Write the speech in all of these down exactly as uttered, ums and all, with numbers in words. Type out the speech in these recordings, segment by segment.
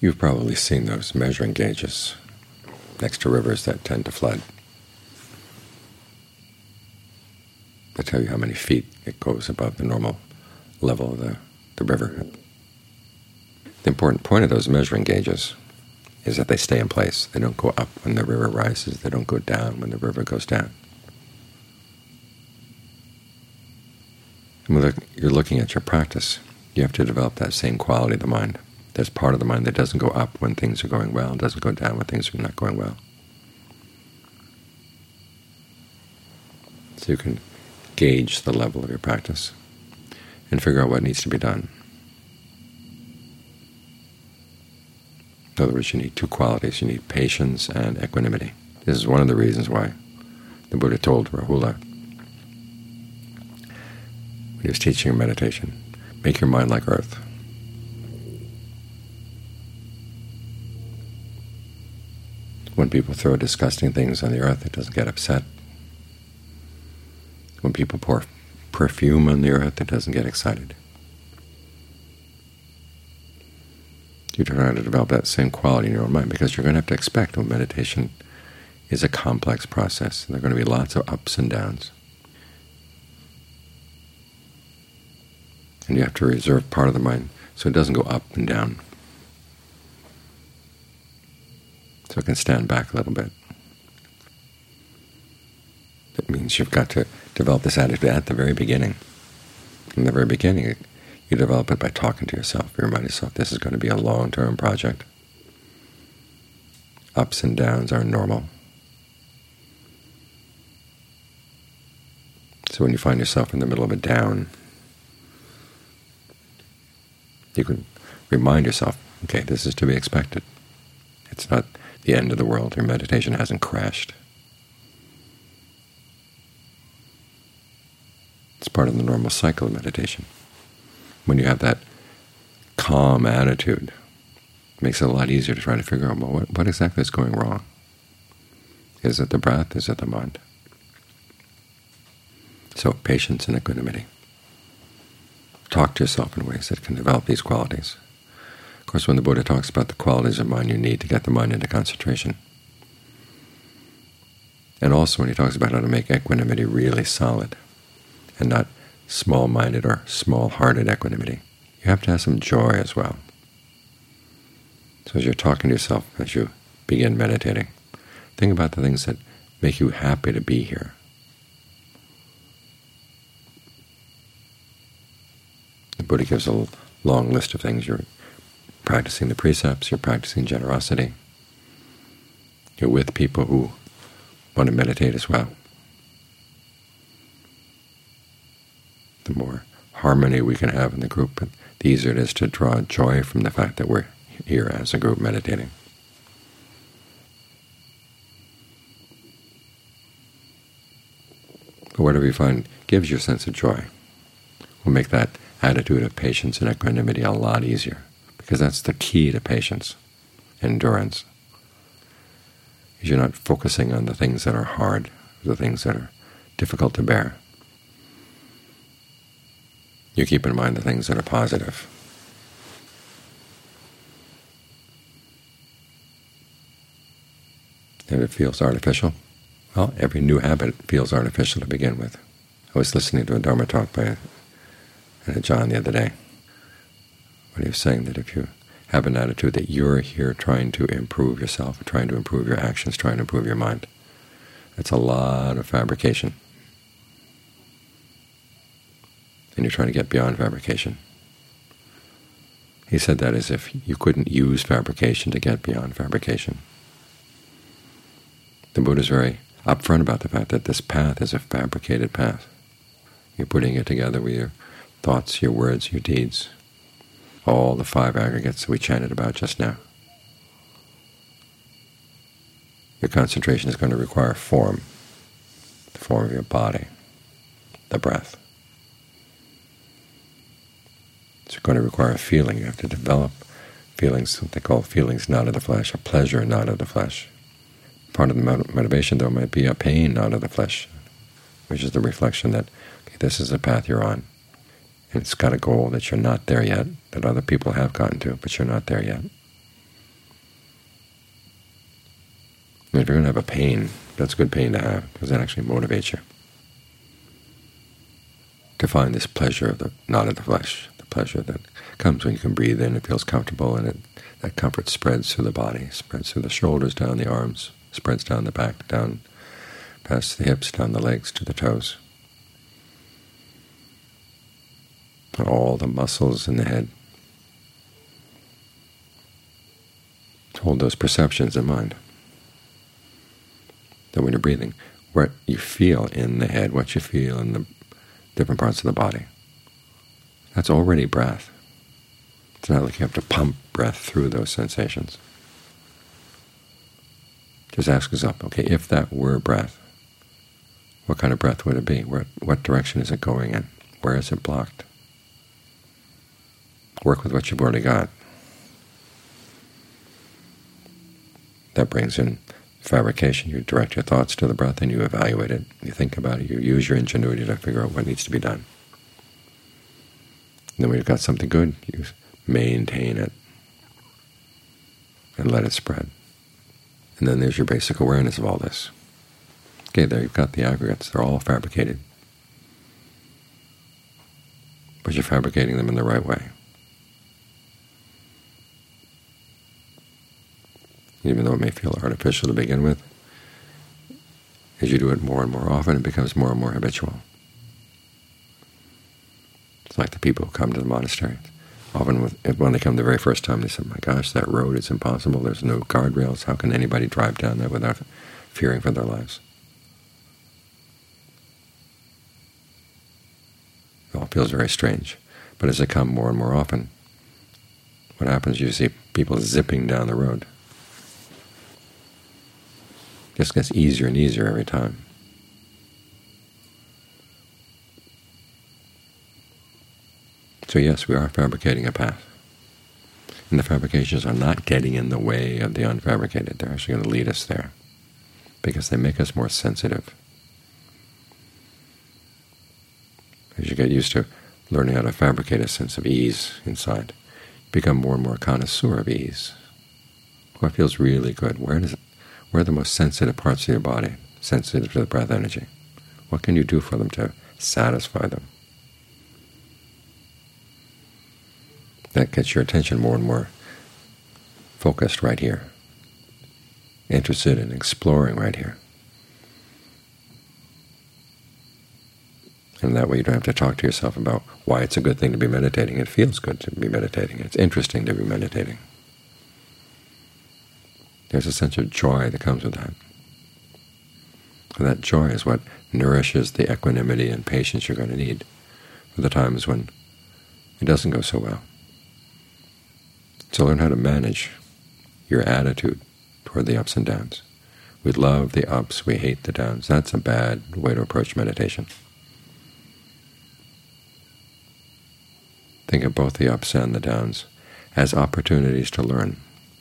You've probably seen those measuring gauges next to rivers that tend to flood. They tell you how many feet it goes above the normal level of the, the river. The important point of those measuring gauges is that they stay in place. They don't go up when the river rises. They don't go down when the river goes down. And when you're looking at your practice, you have to develop that same quality of the mind. There's part of the mind that doesn't go up when things are going well, and doesn't go down when things are not going well. So you can gauge the level of your practice and figure out what needs to be done. In other words, you need two qualities. You need patience and equanimity. This is one of the reasons why the Buddha told Rahula, when he was teaching him meditation, make your mind like earth. When people throw disgusting things on the earth, it doesn't get upset. When people pour perfume on the earth, it doesn't get excited. You try to develop that same quality in your own mind, because you're going to have to expect that meditation is a complex process. There are going to be lots of ups and downs. And you have to reserve part of the mind so it doesn't go up and down, so it can stand back a little bit. That means you've got to develop this attitude at the very beginning. In the very beginning, you develop it by talking to yourself. You remind yourself this is going to be a long-term project. Ups and downs are normal. So when you find yourself in the middle of a down, you can remind yourself, okay, this is to be expected. It's not the end of the world. Your meditation hasn't crashed. It's part of the normal cycle of meditation. When you have that calm attitude, it makes it a lot easier to try to figure out, well, what, what exactly is going wrong? Is it the breath? Is it the mind? So patience and equanimity. Talk to yourself in ways that can develop these qualities. Of course, when the Buddha talks about the qualities of mind you need to get the mind into concentration, and also when he talks about how to make equanimity really solid and not small-minded or small-hearted equanimity, you have to have some joy as well. So as you're talking to yourself, as you begin meditating, think about the things that make you happy to be here. The Buddha gives a long list of things. You're practicing the precepts, you're practicing generosity, you're with people who want to meditate as well. The more harmony we can have in the group, the easier it is to draw joy from the fact that we're here as a group meditating. But whatever you find gives you a sense of joy will make that attitude of patience and equanimity a lot easier, because that's the key to patience and endurance. Is you're not focusing on the things that are hard, the things that are difficult to bear. You keep in mind the things that are positive. And it feels artificial. Well, every new habit feels artificial to begin with. I was listening to a Dharma talk by uh, John the other day, when he was saying that if you have an attitude that you're here trying to improve yourself, trying to improve your actions, trying to improve your mind, that's a lot of fabrication. And you're trying to get beyond fabrication. He said that as if you couldn't use fabrication to get beyond fabrication. The Buddha is very upfront about the fact that this path is a fabricated path. You're putting it together with your thoughts, your words, your deeds, all the five aggregates that we chanted about just now. Your concentration is going to require form, the form of your body, the breath. It's going to require a feeling. You have to develop feelings, what they call feelings not of the flesh, a pleasure not of the flesh. Part of the motivation, though, might be a pain not of the flesh, which is the reflection that, okay, this is the path you're on, and it's got a goal that you're not there yet, that other people have gotten to, but you're not there yet. I mean, if you're going to have a pain, that's good pain to have, because that actually motivates you to find this pleasure of the not of the flesh, the pleasure that comes when you can breathe in. It feels comfortable, and it, that comfort spreads through the body, spreads through the shoulders, down the arms, spreads down the back, down past the hips, down the legs to the toes. And all the muscles in the head. Hold those perceptions in mind, that when you're breathing, what you feel in the head, what you feel in the different parts of the body, that's already breath. It's not like you have to pump breath through those sensations. Just ask yourself, okay, if that were breath, what kind of breath would it be? Where, what direction is it going in? Where is it blocked? Work with what you've already got. That brings in fabrication. You direct your thoughts to the breath and you evaluate it. You think about it. You use your ingenuity to figure out what needs to be done. And then when you've got something good, you maintain it and let it spread. And then there's your basic awareness of all this. Okay, there you've got the aggregates. They're all fabricated. But you're fabricating them in the right way. Even though it may feel artificial to begin with, as you do it more and more often, it becomes more and more habitual. It's like the people who come to the monastery. Often with, when they come the very first time, they say, my gosh, that road is impossible. There's no guardrails. How can anybody drive down that without fearing for their lives? It all feels very strange. But as they come more and more often, what happens, you see people zipping down the road. It just gets easier and easier every time. So yes, we are fabricating a path. And the fabrications are not getting in the way of the unfabricated. They're actually going to lead us there, because they make us more sensitive. As you get used to learning how to fabricate a sense of ease inside, you become more and more connoisseur of ease. What feels really good? Where does it Where are the most sensitive parts of your body, sensitive to the breath energy? What can you do for them to satisfy them? That gets your attention more and more focused right here, interested in exploring right here. And that way you don't have to talk to yourself about why it's a good thing to be meditating. It feels good to be meditating. It's interesting to be meditating. There's a sense of joy that comes with that. And that joy is what nourishes the equanimity and patience you're going to need for the times when it doesn't go so well. So learn how to manage your attitude toward the ups and downs. We love the ups, we hate the downs. That's a bad way to approach meditation. Think of both the ups and the downs as opportunities to learn.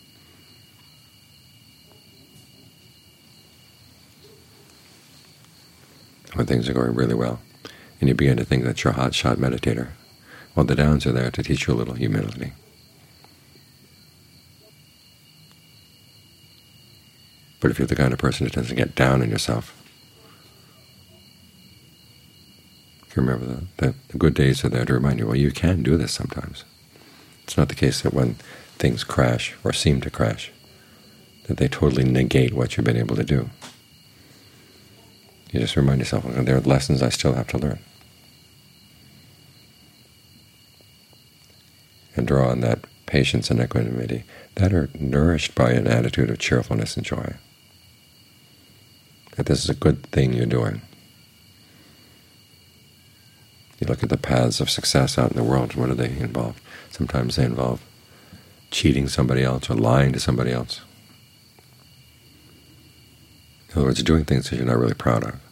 When things are going really well, and you begin to think that you're a hot-shot meditator, well, the downs are there to teach you a little humility. But if you're the kind of person who tends to get down on yourself, you remember that, that the good days are there to remind you, well, you can do this sometimes. It's not the case that when things crash or seem to crash, that they totally negate what you've been able to do. You just remind yourself, well, there are lessons I still have to learn. And draw on that patience and equanimity that are nourished by an attitude of cheerfulness and joy. That this is a good thing you're doing. You look at the paths of success out in the world, what do they involve? Sometimes they involve cheating somebody else or lying to somebody else. In other words, doing things that you're not really proud of.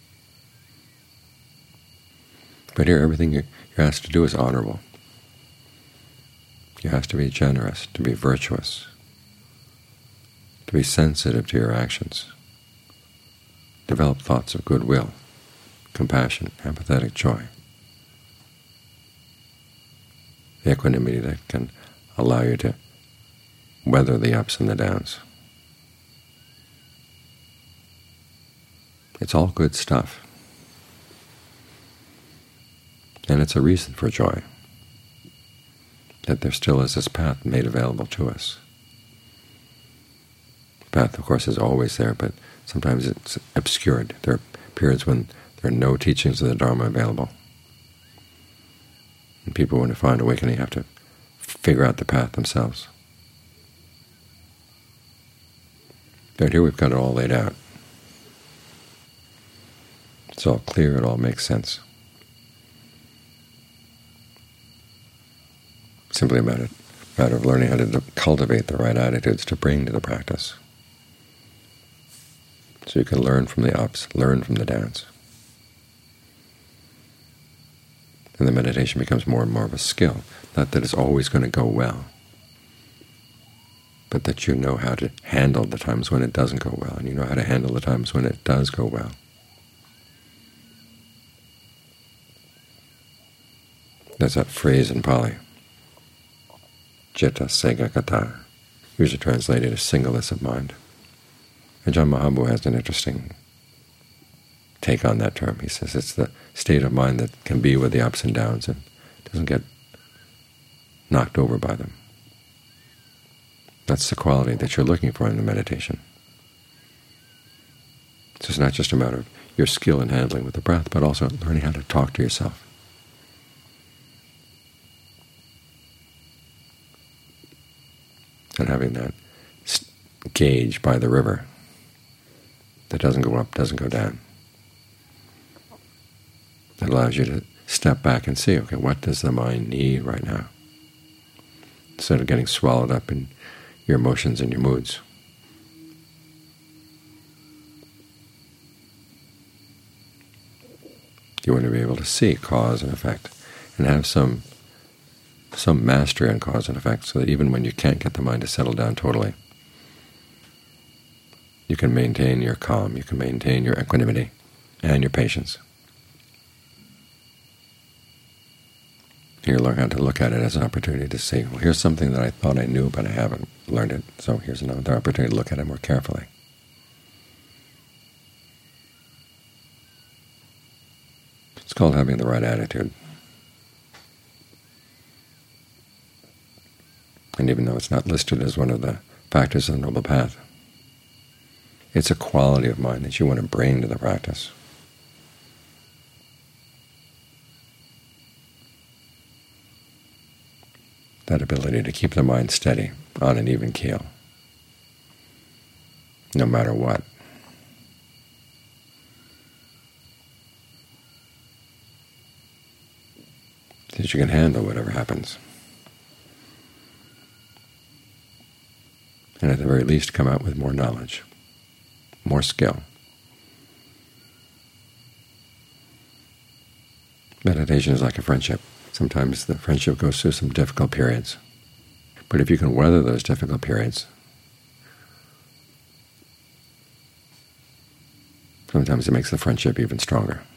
But here, everything you're asked to do is honorable. You're asked to be generous, to be virtuous, to be sensitive to your actions, develop thoughts of goodwill, compassion, empathetic joy, the equanimity that can allow you to weather the ups and the downs. It's all good stuff. And it's a reason for joy, that there still is this path made available to us. The path, of course, is always there, but sometimes it's obscured. There are periods when there are no teachings of the Dharma available. And people, when they find awakening, have to figure out the path themselves. But here we've got it all laid out. It's all clear, it all makes sense. Simply a matter, matter of learning how to cultivate the right attitudes to bring to the practice. So you can learn from the ups, learn from the downs. And the meditation becomes more and more of a skill. Not that it's always going to go well, but that you know how to handle the times when it doesn't go well, and you know how to handle the times when it does go well. There's that phrase in Pali, Citta Segakata, usually translated as singleness of mind. Ajahn Mahabhu has an interesting take on that term. He says it's the state of mind that can be with the ups and downs and doesn't get knocked over by them. That's the quality that you're looking for in the meditation. So it's not just a matter of your skill in handling with the breath, but also learning how to talk to yourself. And having that gauge by the river that doesn't go up, doesn't go down. That allows you to step back and see, okay, what does the mind need right now? Instead of getting swallowed up in your emotions and your moods. You want to be able to see cause and effect and have some some mastery on cause and effect, so that even when you can't get the mind to settle down totally, you can maintain your calm, you can maintain your equanimity and your patience. You learn how to look at it as an opportunity to see, well, here's something that I thought I knew, but I haven't learned it, so here's another opportunity to look at it more carefully. It's called having the right attitude. And even though it's not listed as one of the factors of the Noble Path, it's a quality of mind that you want to bring to the practice. That ability to keep the mind steady on an even keel, no matter what. That you can handle whatever happens. And at the very least come out with more knowledge, more skill. Meditation is like a friendship. Sometimes the friendship goes through some difficult periods. But if you can weather those difficult periods, sometimes it makes the friendship even stronger.